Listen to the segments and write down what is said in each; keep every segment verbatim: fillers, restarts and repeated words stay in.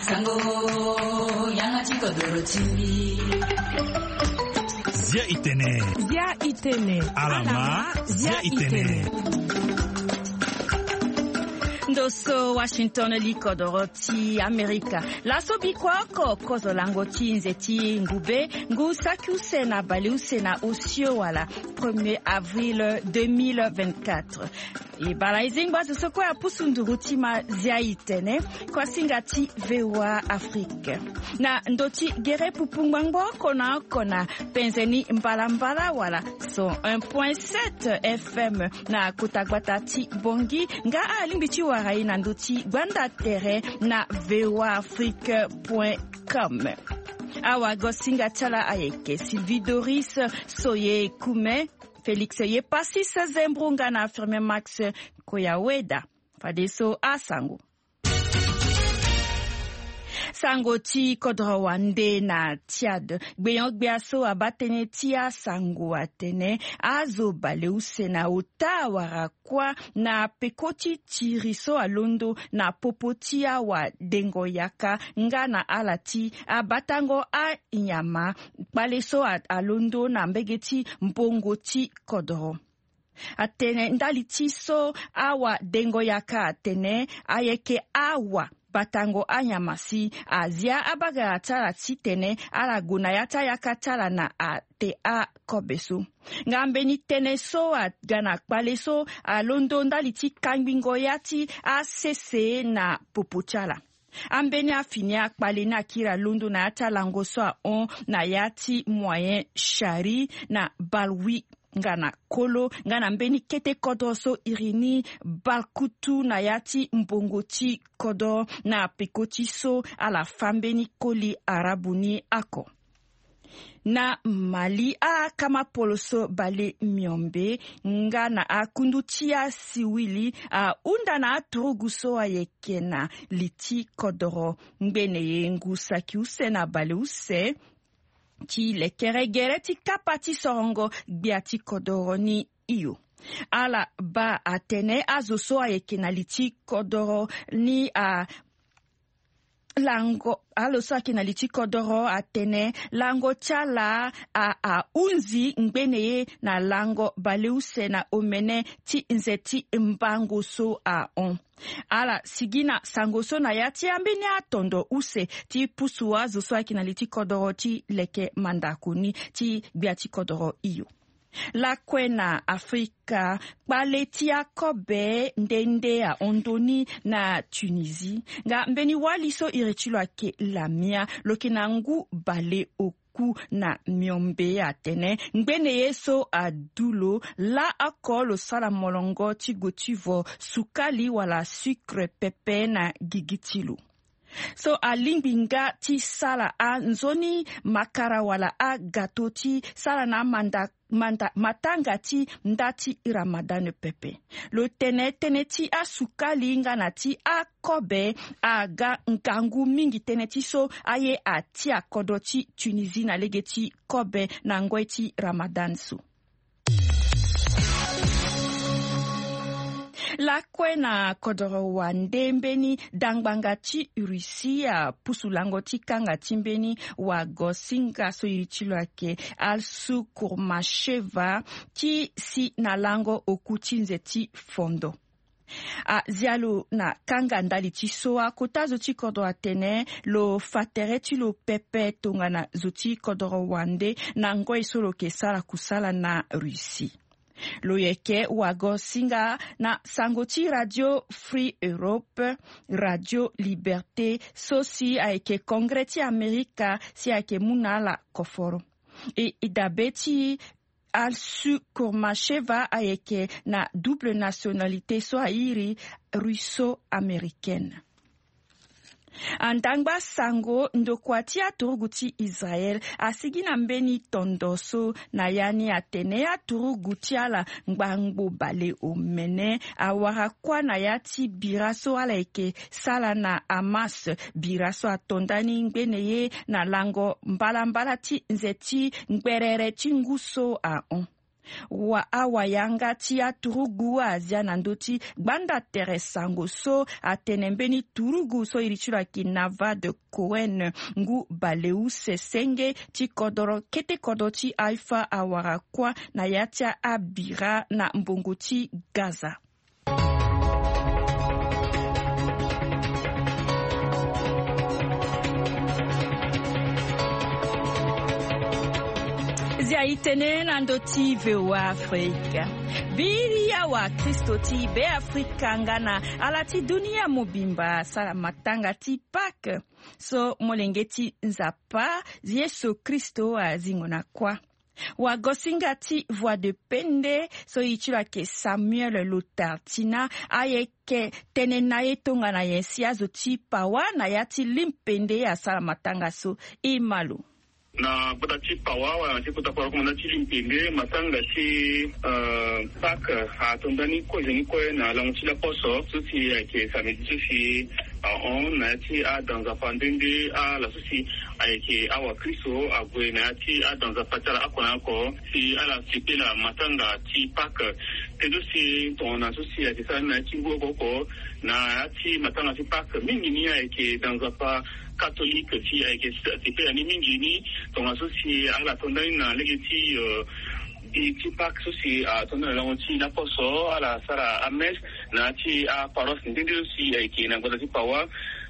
Sango yangachi kodoro chimbi. Zia itene. Zia itene. Alama zia itene. Ndoso Washington likodoro ti Amerika. Laso bikwako kozo lango ti nzeti ngube ngu sakiuse na baliuse na osio wala premier avril deux mille vingt-quatre. E bala izingba zusoko ya pusunduru ti ma zia itene kwa singati V O A Afrique. Na ndoti gere pupungwangbo kona kona penzeni mbala mbala wala so un point sept F M na kutagwata ti bongi nga alimbichi warai na ndoti gwanda tere na V O A Afrique point com. Awa gosinga chala ayeke Sylvie Doris Soye Kume Félix Yepassis Zembrunga na affirmé Max Koyaweda Fadeso Asango. Sango ti kodro wande na Tchad. Gbeyon gbeaso abatene tia sango atene. Azo baleuse na ota warakwa na pekoti tiriso alondo na popotia wa dengo yaka nga na alati abatango a inyama. Baleso alondo na mbegeti mbongo ti kodro. Atene ndali tiso awa dengo yaka atene ayeke awa. Batango anyamasi azia abaga atala titene ala guna yata yakatala na a te a kobesu. Ngambeni tene so a gana kpaleso a londo ndali ti kangwingo yati a sese na pupuchala. Ambeni a fini a kpale na kira londo na yata langoso a on na yati moyen shari na balwi. Ngana kolo, ngana mbeni kete kodo so irini, balkutu na yati mbongoti kodo na pekoti so ala fambeni koli arabuni ako. Na Mali a kama poloso bale miombe, ngana a kundutia siwili a unda na aturuguso a yekena liti kodoro, mbene ye ngusa kiuse na bale use, ti lekere gere ti kapati sorongo biati kodoro ni iyo. Ala ba atene azoso ayeke na liti kodoro ni a lango aloso ayeke na liti kodoro atene lango chala a a unzi ngbene na lango baleuse na omene ti nzeti mbango so a on. Ala sigina sangoso na yati ambini atondo use ti pusu azoso ayeke na liti kodoro ti leke mandakuni ti biati kodoro iyo. La kwena Afrika pale tia kobe ndende a ondoni na Tunisie nga mbeni waliso irechilo ake lamia lokinangu bale oku na miombe atene ngbene yeso adulo la akolo sala molongo ti gotivo sukali wala sucre pepe na gigitilu. So a limbinga ti sala a nzoni makara wala a gato ti sala na manda, manda, matanga ti ndati Ramadan pepe. Lo tene tene ti a sukali nga na ti a kobe a ga nkangu mingi tene ti so aye a ti a kodo ti Tunisie na lege ti kobe na ngwe ti Ramadan su. La kwena kodoro wande mbeni dangbanga ti Russia pusulango ti kanga ti mbeni wa gosinga so irichilo ake Alsu Kurmasheva ti si na lango okuti nzeti fondo. A zialo na kanga ndali ti soa kota zoti kodoro atene lo fatere ti lo pepe tonga na zoti kodoro wande na ngoi solo ke sala kusala na Russie. Loyeke wago singa na sangoti Radio Free Europe, Radio Liberté, sosi aike kongreti Amerika si aike munala koforo. E idabeti Alsu Kurmasheva aike na double nationalité so airi russo-américaine. Andangba sango ndokwati aturuguti Israel asigi na mbeni tondoso na yani atene aturuguti ala ngbangbo bale omene awara kwa na yati biraso ala eke sala na Hamas biraso atondani ngbene na lango mbala mbala ti nzeti ngberere ti nguso a on. wa awayanga ti aturugu azia na ndö ti gbanda tere sango so atene mbeni turugu so iri ti lo ayeke na va de Cohen ngu baleu sesenge ti kodro kete kodro ti Haifa awara kuâ na ya ti abira na mbongo ti Gaza. Zia itene na ndö ti V O A Afrika. Biri ya wa Kristo ti be Afrika ngana ala ti dunia mobimba sala matanga ti Pâques. So molenge ti nzapa Yesu Kristo azingo na kuâ. Wa gosinga ti voix de pende so i ti lo ayeke Samuel Lutartina ayeke tene na ye tonga na ye si azo ti pawa na ya ti limpende asala matanga so e malu. Na bota ti pawa wana ti kota kwa komanda ti limpende matanga ti uh, Pâques a tondani koze ni koe na lango ti laposo so ti ayeke samedi so si on na ya ti adanzapa ndenge ala so si ayeke awa Kristo ague na ya ti adanzapa ti ala akona oko si ala sipela matanga ti Pâques tendo si tongana so si ayeke sara na ya ti ngu oko na ya ti matanga ti Pâques mingi ni ayeke danzapa catholique ti ayeke sipela ni mingi ni tongana so si ala tondani na lege ti uh, i ti Pâques so si atondani na lango ti laposo ala sara ames na ti aparoisse ndenge so si ayeke na gbada ti pawa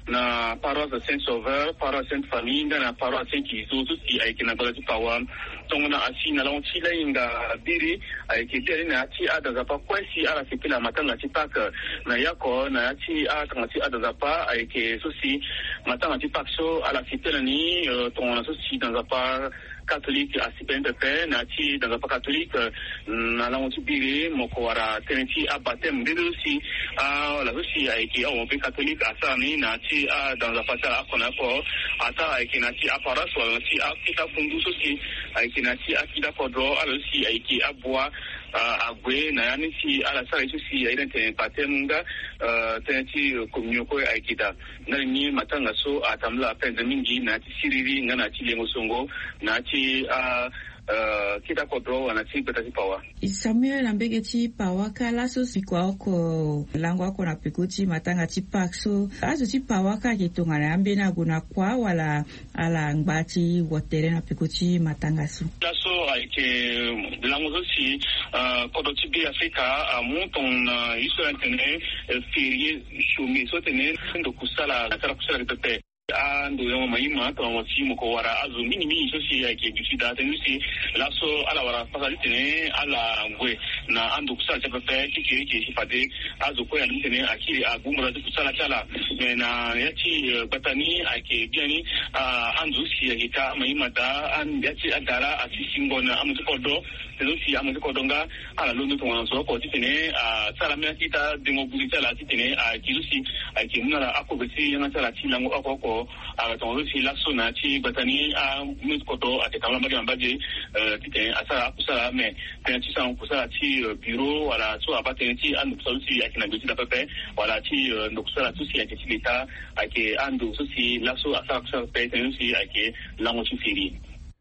na paroisse Saint Sauveur, paroisse Sainte Famille, na paroisse Saint Kizo, so si ayeke na gbada ti pawa tongana asi na lango ti lahinga biri ayeke ti na ya ti adanzapa kue si ala sipela matanga ti Pâques na yako na ya ti atanga ti adanzapa ayeke so si matanga ti Pâques so ala sipela ni uh, tongana so si danzapa catholique asipene pepe na ti danzapa catholique na lango ti biri moko wara tënë ti abaptême ndenge so si ala so si ayeke awombe catholique asara ni na ti adanzapa ti ala akona oko asara ayeke na ti aparoisse wala na ti akita fundu so si ayeke na ti akida kodro ala so si ayeke abua uh, ague na ya ni si ala sara so si airi tene baptême nga uh, tënë ti communion koe ayeke da ngana ni matanga so atambula apenza mingi na ti siriri nga na ti lengo songo na ti uh, uh, kita kodro wana ti gbeta ti pawa. Samuel ambege ti pawa kala so sikua oko lango ako na peko ti matanga ti Pâques so azo ti pawa ka yeke tongana ambeni ague na kuâ wala ala ngba ti wotere na peko ti matanga so. Laso ayeke lango so si uh, kodro ti be Afrika amu tongana ye so tene férié chômé so tene ndo kusala sara kusala pepe ando yo maima to mo si mo ko wara azu mini mini so si ayeke bisida tenu si laso ala wara pasali tene ala ngwe na ando kusala cha pepe kiki ki sipade azu ko ya tene akiri agumura ti kusala chala na yati batani ayeke biani anzu si ayeke ka maima da an yati agara asisingona amuti kodo tenu si amuti kodonga ala londo to wanso ko ti tene sala me kita dengo buli chala ti tene akiru si ayeke munala akobesi yana chala ti lango akoko a tongo si la sona ti batani a mit koto a te kamla magi ambaje ti te asara kusala me te ti sa kusala ti bureau wala so abate ti andu so si akina goti da pepe wala ti ndo kusala tu si ake ti leta ake andu so si la so asara kusala pe te si ake lango ti firi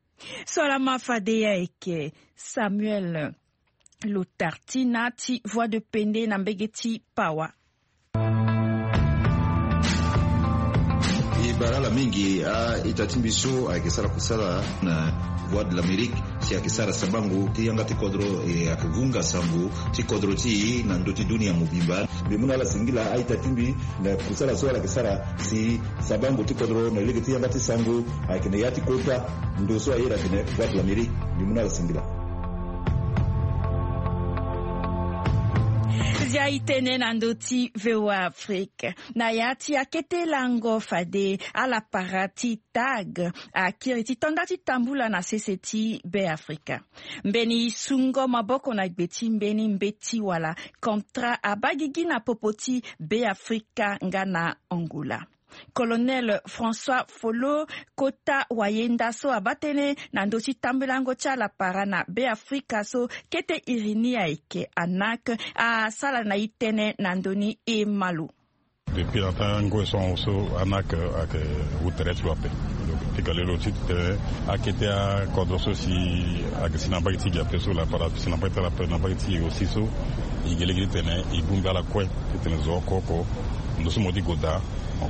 sola mafade ya eke Samuel Lutartina ti voix de pende na mbege ti pawa. Barala mingi a itatimbiso ayeke sara kusala na voix de l'Amérique si ayeke sara sabango ti yanga ti kodro e ayeke vunga sango ti kodro ti na ndö ti dunia mobimba mbe mû na ala singila aitatimbi na kusala so ala yeke sara si sabango ti kodro na lege ti yanga ti sango ayeke na ya ti kota ndo so airi ayeke na voix de l'Amérique mbe mû na ala singila. Zia itene na ndö ti V O A Afrique na ya ti akete lango fade ala para ti tag akiri ti tonda ti tambula na sese ti be Afrika mbeni sungo maboko na gbe ti mbeni mbe ti wala kontra abagigi na popo ti be Afrika nga na Angola. Colonel François Folo kota wayenda so abatene na ndö ti tambelango ti ala para na be Afrika so kete irini ayeke anak asala na ye tënë na ndöni e malu. Depuis longtemps, nous sommes aussi en acte avec Outrette Wapé. Donc, puis le titre a quitté à Kodroso si avec Sinabati qui a fait sur la parade, Sinabati la Sinabati aussi so, il est l'église tenait, il bumba la couette, qui tenait zo coco, nous sommes dit Goda.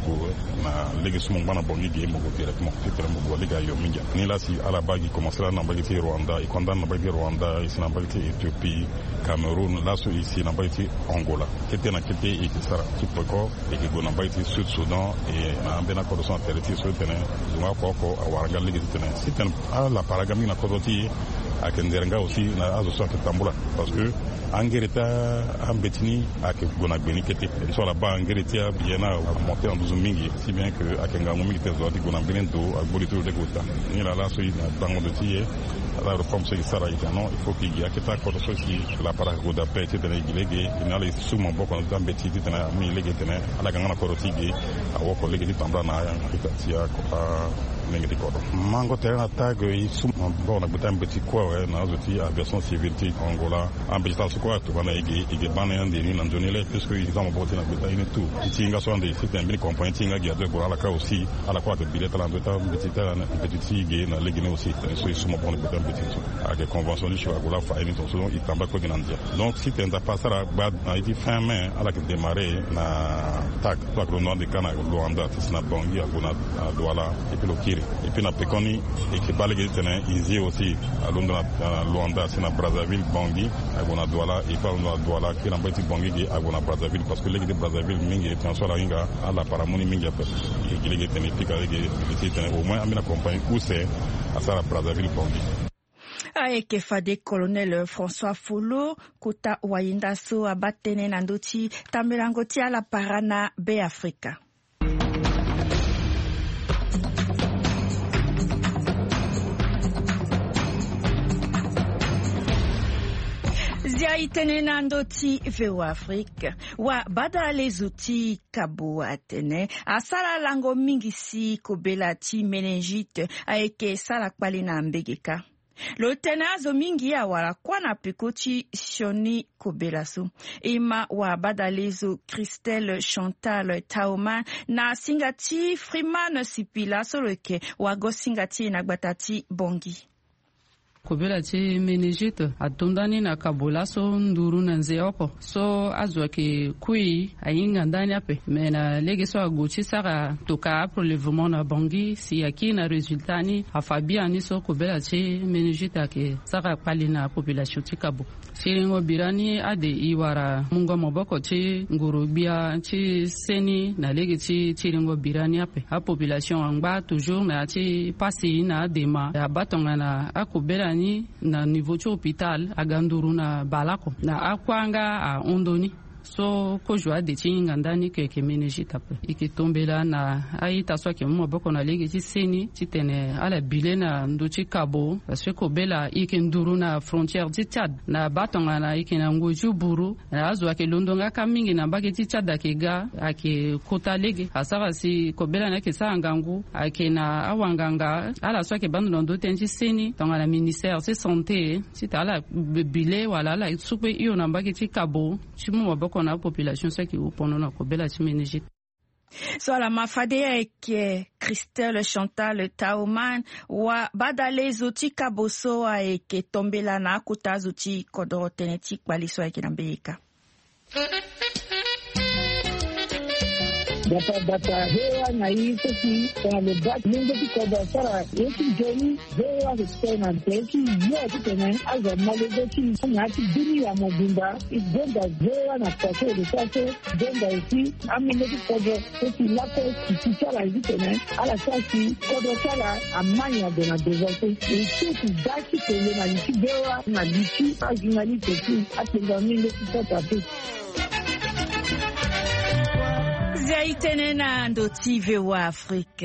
Na legi sumu bana bongi ge mo go directement fitre mo go lega yo minja ni la si ala bagi commencer na bagi Rwanda i konda na bagi Rwanda ici na bagi Ethiopie Cameroun la so ici na bagi Angola kete na kete e kisara tipoko e ke go na bagi Sud Sudan e na bena ko so teriti so tene zuma ko ko awaraga legi tene siten ala paragami na kodoti akenderenga aussi na azo so ketambula parce que Angerita ambetini avec Gonabeni qui était sur la bas Angeritia bien à monter en douze mingi si bien que Akenga Momi était sur la Gonabeni do à Bolito de Gota ni là là sur dans le dossier la réforme c'est ça là non il faut qu'il y a quelque chose aussi la paragoda pete de l'église il a les souvent beaucoup dans beti de na mi l'église de na la ganga korotigi a woko l'église tambra na itatia ko nengeti ko mango terrain tag isu bon na butam beti ko na zoti aviation civile Angola ambita quoi tu vas igi igi bana yandi ni nanjonile puisque ils ont porté na beta ine tout tinga so ande c'est un bien compagnie tinga gi ade pour ala ka aussi ala quoi de billet la beta petita na petiti igi na legine aussi so ils sont bon beta petit avec convention du Angola fa ine to so itamba ko ginandia donc si tu n'as pas ça ba na iti fin mai ala que démarrer na tag toi le nom de Kana Luanda c'est na bongi aguna Douala et puis le Kiri et puis na Pekoni et qui balé tene ici aussi à Londres Luanda c'est na Brazzaville bongi agona Douala et pas na Douala qui na beti bongi gi agona Brazzaville parce que les de Brazzaville mingi et en soit inga ala paramoni mingi après et qui les tene pika les tene au moins amina compagnie où c'est à ça la Brazzaville bongi aeke fade colonel François Folo kuta wainda so abatene nandoti tambelango tia la parana be Afrika. Zia itene nandoti veo Afrika wa bada lezuti kabu atene asala lango mingi si kobela ti meningite aeke sala kwali na mbegeka. Lo tenazo mingi ya wala kwa na pekoti shoni kobelasu. Ima wa badalezo Christelle Chantal Taoman na singati Freeman Sipila soloke wa go singati na gbatati bongi. Kobela ti meningite atundani na kabola so nduru na nzeoko so azwa ke kui ayinga ndani ape mena lege so aguchi saka toka prélèvement na bangi si yaki na résultat ni afabia ni so kobela ti meningite ke saka pali na population ti kabo siringo birani ade iwara mungo moboko ti ngurubia ti seni na lege ti siringo birani ape a population angba toujours na ti pasi na dema abatonga na akobela ni na niveau ti hôpital aganduru na balako na akwanga a ondoni so ko joa de ti ngandani ke ke meningite ape iki tombela na aita so ke mo boko na legi ti seni ti tene ala bile na ndo ti kabo parce que bela iki nduru na frontière ti Tchad na batonga na iki na ngoju buru na azwa ke londonga ka mingi na baki ti Tchad ke ga ake kota legi asara si ko bela na ke sa ngangu ake na awanganga ala so ke bando ndo ten ti seni tonga na ministère de santé ti ala bile wala la supe iyo na baki ti kabo ti mo boko na population sa ki upono na kobela ti meningite. So la mafade eke Christelle Chantal Taoman wa badale zoti kaboso eke tombela na kuta zoti kodoro teneti kwaliso eke nambeka. Data data hewa na hii sisi kwa mebaki mingi kikoda sara yeki jeni hewa kutena teki yote tena aza malezeki na ati dini ya mobimba izenda hewa na kwake de sase denda isi amine kikoda sisi lako kisichala hizi tena ala sasi kodo sala amanya de na dezote isi daki tele na lisi hewa na lisi ajinali teki atenga mingi kikoda teki Zia itene na ndoti veo Afrika.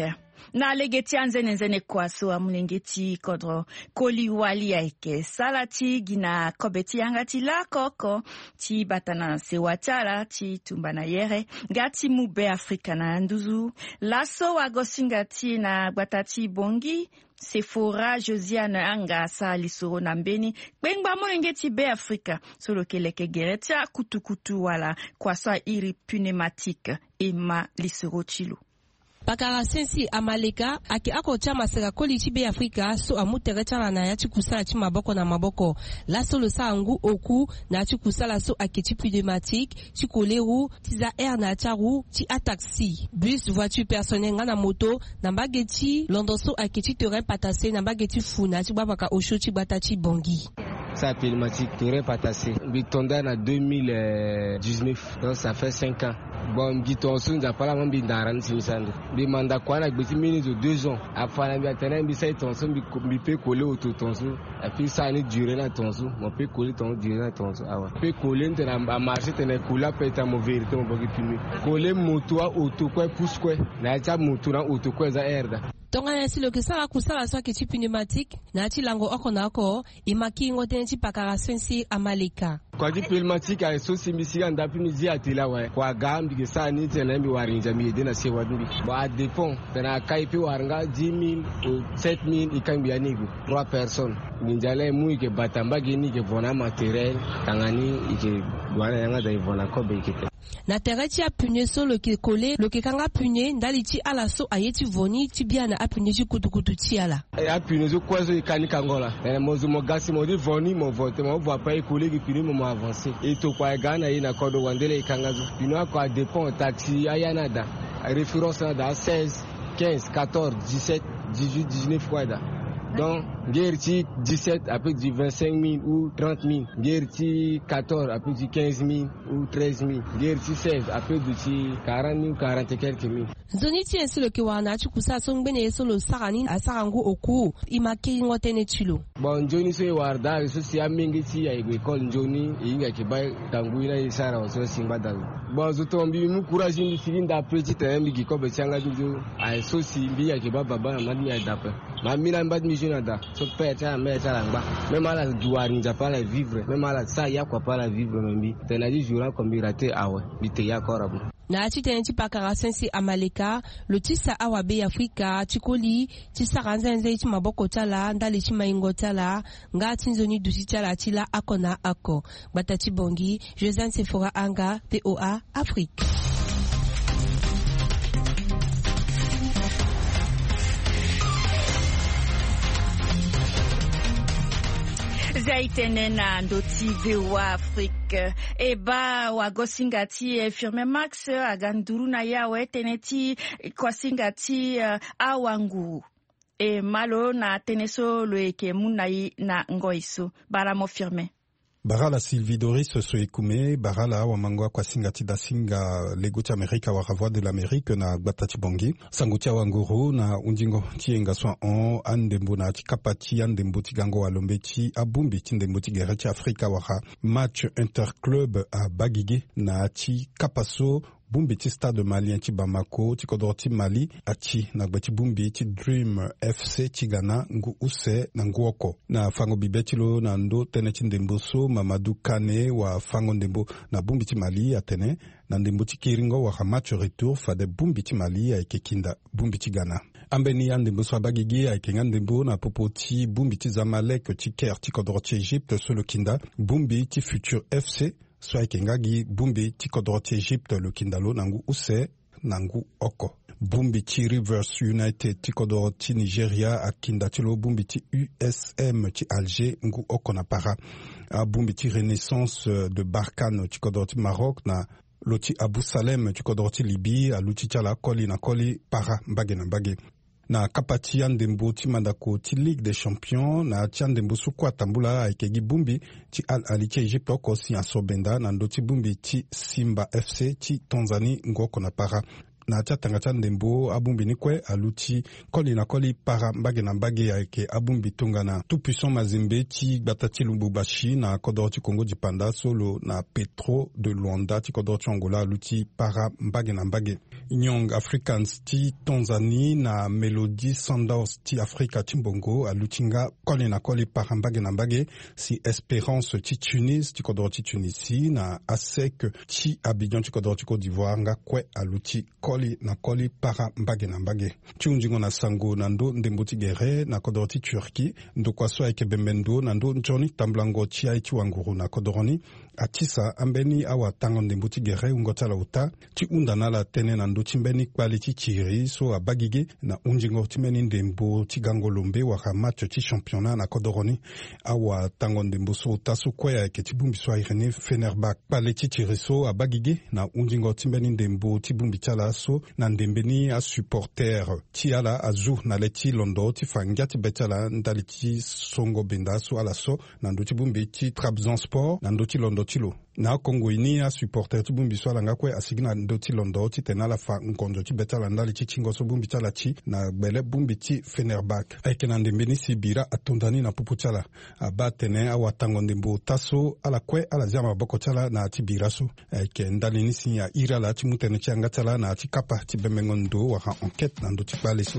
na lege ti anzene nzene kwaso amulenge ti kodro koli wali aike sala ti gina kobe ti yanga ti la koko ti batana sewa tiala ti tumba na yere ga ti mube Afrika na nduzu laso wagosinga ti na gbata ti bongi Sephora Josiane anga sa lisoro na mbeni kpengba molenge ti be Afrika solo keleke gere tia kutu-kutu wala kwasa iri pneumatique ema lisoro chilo. Pakara sensi amaleka aki ako chama sera koli ti be Afrika so amutere chala na ya ti kusala ti maboko na maboko la solo sa angu oku na ti kusala so aki ti pneumatique ti koleru ti za air na charu ti a taxi bus voiture personnelle nga na moto na mbage ti londo so aki ti terrain patase na mbage ti fu na ti gbapaka osho ti gbata ti bongi. Ça pneumatique terrain patase bitonda na deux mille dix-neuf donc ça fait cinq ans. Bon, bitonso nza pala mambi ndaran si usando. Bi manda kwana gbeti minutes de deux ans. Afana bi atena bi sai tonso bi pe coller auto tonso. Et puis ça ni durer na tonso. Mon pe coller tonso durer na tonso. Awa. Pe coller ntena a marché tena coller peta mo vérité mo bogi fini. Coller moto auto quoi pousse quoi. Na cha moto na auto quoi za erda. Tonga yansi lo kisala kusala so ki pneumatique na ti lango oko na oko imaki ngoten ti pakara sensi amaleka. Kwa di pneumatique a so simisi anda pimizi atila wa kwa gambi ke sa ni tena mbi warinja mi de na se wadumbi ba dépend tena kai pi waranga dix mille ou sept mille ikambi ya nigu trois personnes ninjale mu ke batamba geni ke vona matériel tangani ike wana yanga da ivona ko be kete na terre ti apune so lo ke kole lo ke kanga pune ndali ti ala so ayeti voni ti biana apune ti kutukutu ti ala e apune so kwazo ikani kangola e mozo mo gasi mo di voni mo vote mo vo pa ikole ki pune mo avancer et to kwa gana ina kodo wandele ikangazo pune kwa dépend taxi ayanada référence da seize quinze quatorze dix-sept dix-huit dix-neuf quoi da donc Guerti dix-sept après du vingt-cinq mille ou trente mille, Guerti quatorze après du quinze mille ou treize mille, Guerti seize après du quarante mille quarante et quelques mille. Zoni ti ensi lo ke wana ti kusa so ngbene so lo sarani asarangu oku imaki ngotene chilo. Bon njoni so warda so si amingi ti ya école njoni inga ke bay tanguina isara so simba dal. Bon zotombi mu courage ndi filinda petit tembi ki ko be changa njo ai so si mbi ya ke baba ba madi ya dape. Ma mina mbad mi jonada so peta meta lamba. Même à la douane pas la vivre, même à la ça ya quoi pas la vivre membi. Tenaji jura comme raté awe bite ya korabu. Na ti tene ti pakara sensi amaleka lo ti sa awabe Afrika ti koli ti sara nzenze ti maboko tala ndali ti maingo tala nga ti nzoni dusi tala ti la akona ako gbata ti bongi Josiane Sephora anga V O A Afrique. Zaitene na ndoti V O A Afrique eba wagosinga ti eh, firme Max aganduru na yawe teneti kwasinga ti uh, awangu e malo na teneso lo eke munai na ngoiso baramo firme. Barala Sylvie Doris Soekume, Barala Wamangwa Kwasingati Dasinga Legoti Amerika Waravoi de l'Amérique na Gbatati Bongi, Sangutia Wanguru na Undingo Tienga Soin on Andembo na Tikapati Andembo Tigango Walombeti Abumbi Tindembo Tigereti Afrika Wara match interclub à Bagige na Ti Kapaso Bumbi ti stade malien ti Bamako ti kodro ti Mali ati na gbeti bumbi ti Dream F C ti Ghana ngu use na nguoko na fango bibeti lo na ndo tene ti ndembo so Mamadou Kane wa fango ndembo na bumbi ti Mali atene na ndembo ti Kiringo wa match retour fa de bumbi ti Mali ayeke kinda bumbi ti Ghana ambeni ya ndembo so abagigi ayeke nga ndembo na popo ti bumbi ti Zamalek ti Caire ti kodro ti Égypte so lo kinda bumbi ti Futur F C soit kengagi bumbi ti kodro ti Égypte le kindalo nangu use nangu oko bumbi ti Rivers United ti kodro ti Nigeria akinda ti lo bumbi ti U S M ti Alger ngu oko na para a bumbi ti Renaissance de Barkhane ti kodro ti Maroc na lo ti Abu Salem ti kodro ti Libye a luti ti ala koli na koli para mbage na mbage na kapati ya ndembo ti mandako ti Ligue des Champions na ti ndembo so kua tambula ayeke gi bumbi ti Al Ahly ti Égypte oko si aso benda na ndo ti bumbi ti Simba F C ti Tanzanie ngu oko na para na chatanga chandembo abumbi nikwe aluti koli na koli para mbage na mbage yake abumbi tungana tout puissant mazimbe ti batati lumbubashi na kodoroti Congo di Panda solo na Petro de Luanda ti kodoroti Angola aluti para mbage na mbage Young Africans ti Tanzanie na Melody Sanders ti Afrika Timbongo alutinga koli na koli para mbage na mbage si Espérance ti Tunis ti kodoroti Tunisi na Asec ti Abidjan ti kodoroti Côte d'Ivoire nga kwe aluti koli na koli para mbage na mbage tiunjingo na sango na ndo ndembo ti gere na kodoroti Turki ndo kwaso ayeke bembendo na ndo njoni tamblango ti ai ti wanguru na kodoroni atisa ambeni awa tango ndembo ti gere ungo ti ala uta ti hunda na ala tënë na ndö ti mbeni kpali ti tiri so abagige na hunjingo ti mbeni ndembo ti gango lombe wara match ti championnat na kodoroni awa tango ndembo so uta so kue ayeke ti bungbi so airi Fenerbahçe kpali ti tiri so abagige na hunjingo ti mbeni ndembo ti bungbi ti ala so na ndembe ni asupporter ti ala azu na le ti londo ti fangia ti be ti ala ndali ti songo benda so ala so na ndö ti bungbi ti Trabzonspor na ndö ti londo ti lo na Congo ini a supporter ti bungbi so ala nga kue asigi na ndö ti londo ti tene ala fa nkonzo ti be ti ala ndali ti tingo so bungbi ti ala ti na gbele bungbi ti Fenerbahçe ayeke na ndembe ni si bira atondani na pupu ti ala aba tene awa tango ndembo ta so ala kue ala zi amaboko ti ala na ti bira so ayeke ndali ni si ya iri ala ti mu tene ti anga ti ala na ti kapa ti bemengo ndo wara enquête na ndö ti kpale so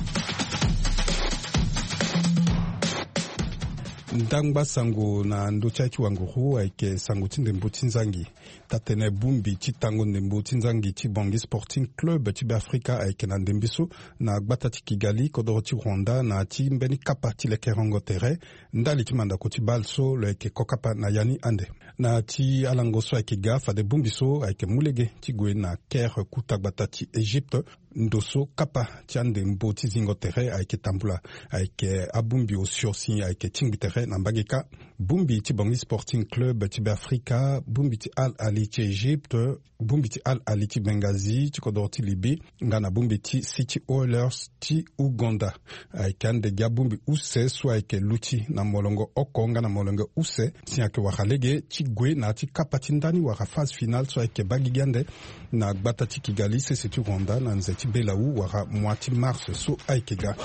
ndangba sango na ndo ti ayeke wanguru ayeke sango ti ndembo ti nzangi tatene bungbi ti tango ndembo ti nzangi ti Bangui Sporting Club ti be Afrika ayeke na ndembe so na gbata ti Kigali kodro ti Rwanda na ti mbeni kapa ti leke rongo tere ndali ti mandako ti bal so lo ayeke kokapa na yani ande na ti alango so ayeke ga fade bungbi so ayeke mu lege ti gue na Caire kuta gbata ti Égypte ndo so kapa ti andembo ti zingo tere ayeke tambula ayeke abungbi osio si ayeke ti ngbi tere na mbage ka bungbi ti Bangui Sporting Club ti be Afrika bungbi ti Al Ahly ti Égypte bungbi ti Al Ahly ti Benghazi ti kodro ti Libye nga na bungbi ti City Oilers ti Uganda ayeke ande ga bungbi use so ayeke luti na molongo oko nga na molongo use si ayeke wara lege ti gue na ti kapa ti ndani wara phase finale so ayeke bagigi ande na gbata ti Kigali sese ti Rwanda na nze ti Belau wara mois ti mars so ayeke ga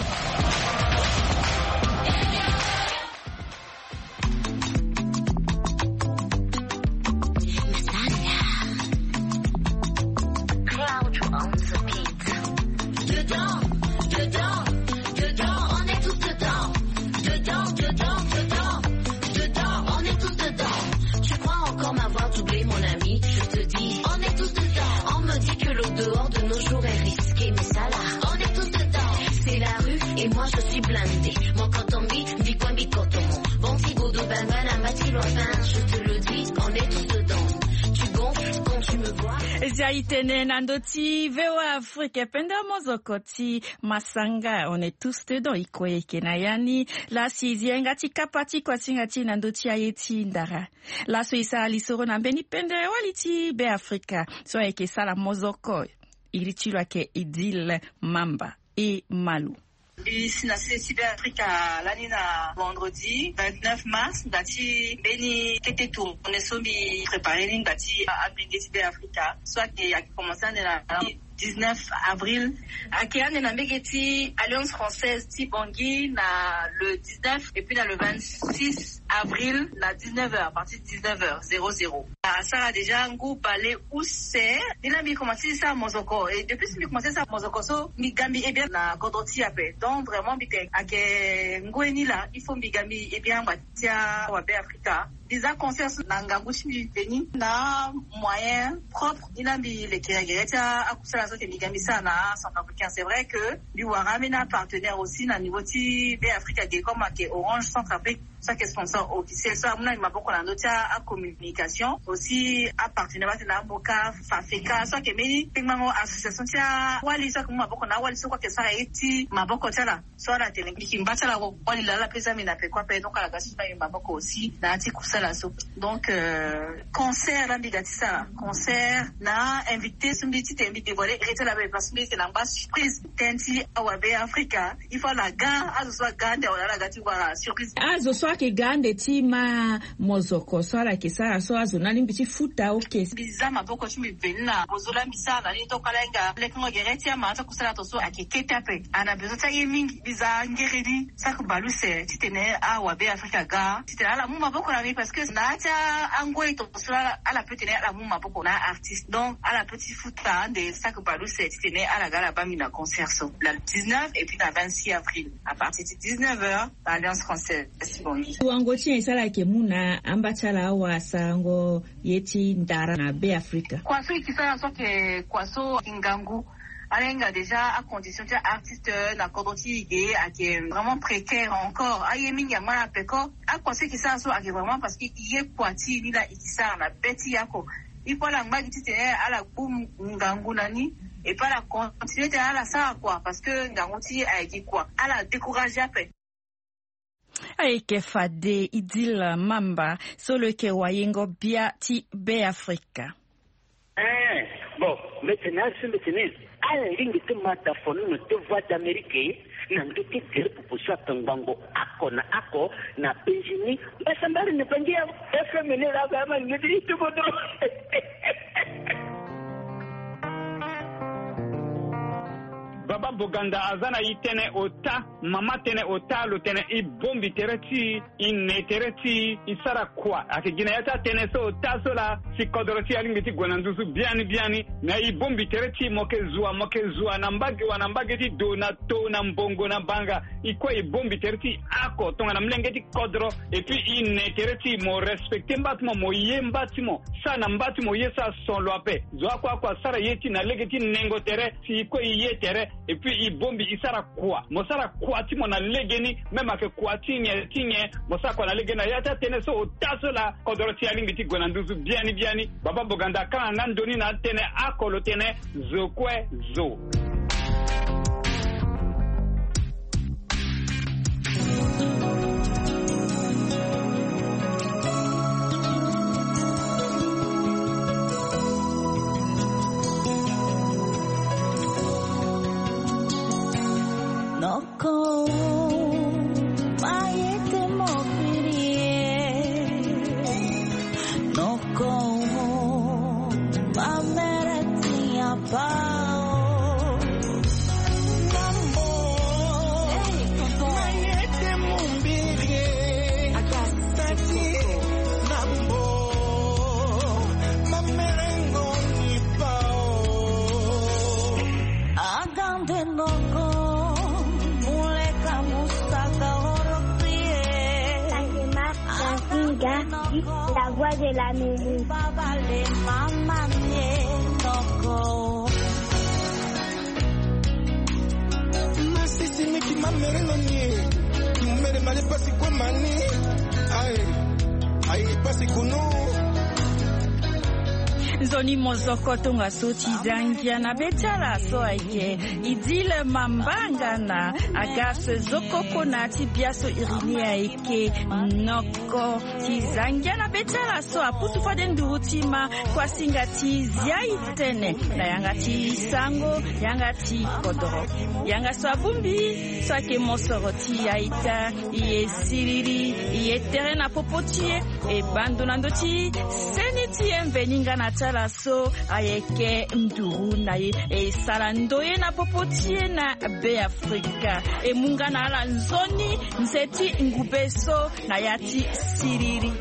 Jaitene nandoti vewa Afrique penda mozoko ti masanga on est tous dedans ikoye kenayani la sizienga ti kapati kwa tinga ti nandoti ayeti ndara la so isa alisoro na mbeni pende waliti be Afrika so eke sala mozoko ilichilo ake idil mamba e malu Ici, na C B Africa, l'année na vendredi vingt-neuf mars, dati beni tete tour. On est sombi préparé ning dati à C B Africa. Soit qui a commencé à la dix-neuf avril. Akéane na megeti Alliance française ti Bangui na le dix-neuf et puis na le vingt-six avril na dix-neuf heures à partir de dix-neuf heures. Ça a déjà un goût balé où c'est. Il a mis commencé ça mozoko et depuis qu'il a commencé ça mozoko so migambi et bien na kodoti ape. Donc vraiment bité ake ngweni là il faut migambi et bien batia wa be Africa. Déjà concert na ngambuchi veni na moyen propre il a mis les kérégeretia akusala so ke migambi ça na Centrafricain. C'est vrai que lui waramena partenaire aussi na niveau ti be Africa de comme ake Orange Centrafrique ça qui est sponsor officiel ça mona il m'a beaucoup la note à communication aussi à partenaire na Boka Fafeka ça que meni pingmango association tia wali ça comme beaucoup na wali so quoi que ça eti maboko tala so la tele kimbatsa la wali la la pesa mina pe quoi pe donc la gasi pa maboko aussi na ati kusala so donc euh, concert la bigati ça concert na invité sumbiti te invité volé et la parce que c'est la base surprise tenti awabe Africa il faut la ga azo soit gande wala la gati wala surprise azo soit so ke gande ti ma mozoko so ala ke sara so azona limbi ti futa okay bizama boko chimi benna bozola misala ni to kalenga lekongo gereti ama ta kusala to so akeketa pe ana bezota yemingi biza ngeredi sakubaluse titene awa be Africa ga titene ala muma boko na mi parce que na ta angoi to so ala petene ala muma boko na artiste donc ala petit futa de sakubaluse titene ala gala ba mina concert so la dix-neuf et puis la vingt-six avril à partir de dix-neuf heures l'Alliance française Sibongi wango chi isala ke muna ambachala wa sango yeti ndara na be Africa kwa so ikisala so ke kwa so ingangu alenga déjà à condition que artiste na kodoti ige ake vraiment précaire encore ayemi ya mwana peko a conseil qui ça so ake vraiment parce que iye kwati ni la ikisa na beti yako ipola ngaki titene ala kum ngangu nani et pas la continuer à la ça quoi parce que nganguti a dit quoi à la décourager après aike fade idila mamba solo ke wayengo bia ti be Africa eh bon maintenant c'est maintenant ala lingi te mata fonu no te voix d'Amérique na ndoki tere pupushwa tangango ako na ako na penjini basambari ne pangia F M ne la gama ngidi to bodo Baba Boganda azana itene ota mama tene ota lo tene I bombi tereti ine tereti isara kwa akigina yata tene so ota so la si kodoroti alingiti gwanandusu biani biani na I bombi tereti moke zua moke zua na mbagi wana mbagi ti do na to na mbongo na banga ikwa I bombi tereti ako tonga na mlengeti kodro et puis ine tereti mo respecte mbatimo mo ye mbatimo sa na mbatimo ye sa son lo ape zwa kwa kwa sara yeti na legeti nengo tere si ikwa ye tere et puis i bombi isara kwa mosara kwa ti mona legeni même ake kwa tinye tinye mosara kwa na legena yata tene so taso la kodoro ti alingi ti gwanandusu biani biani Baba Boganda kana nandoni na tene akolo tene zokwe zo Noko maete mokirie Noko mamereti apao Nambo maete mumbirie Tati Nambo mamerengo nipao Agande noko la voix de l'Amérique. Masisi miki mamereno ni mere male pasi kwa mani ai ai pasi kuno Zoni mozoko tonga soti zangia na betala so aike idile mambanga na agase zoko konati biaso irini aike noko tizangia na betala so aputu faden durutima kwa singa tizia itene na yanga ti sango yanga ti kodoro yanga so abumbi so ake mosoro ti aita iye siriri iye terena popotie e bando nandoti seniti emveninga na la so ayeke nduru na ye e salandoye na popotie na be Africa e munga na ala nzoni nzeti ngubeso na yati siriri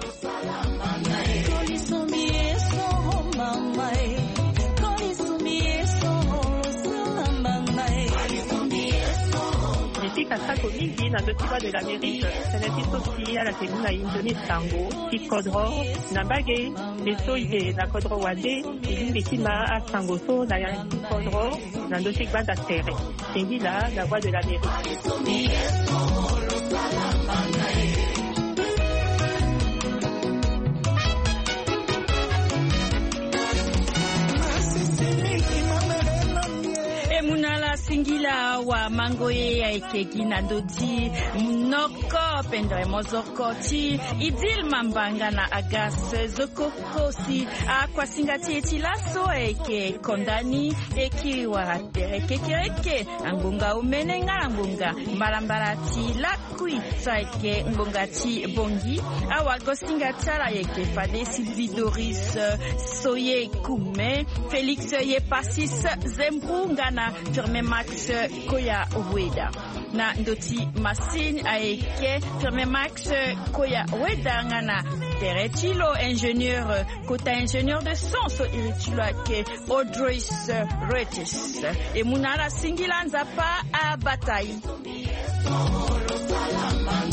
Kasako mingi na ndotiwa de l'Amérique seneti sosi ala tenu na indoni sango ti kodro na bage leso ide na kodro wade ilingi tima a sango so na ya kodro na ndoti gbanda tere tengi la la voix de l'Amérique. singila wa mangoye aike ginandodi mnoko pendre mozoko ti idil mambanga na agas zokokosi akwa singati etilaso aike kondani eki waratere kekereke angunga umenenga angunga mbalambarati lakui saike ngongati bongi awago singatala yeke fade Sylvie Doris Soye Kume Félix Yepasis Zembungana Firme Max Koya Weda na ndoti Masin aeke Firme Max Koya Weda ngana Teretilo ingénieur kota ingénieur de son so iritilo ake Audrey Retis et munala singila nzapa a bataille.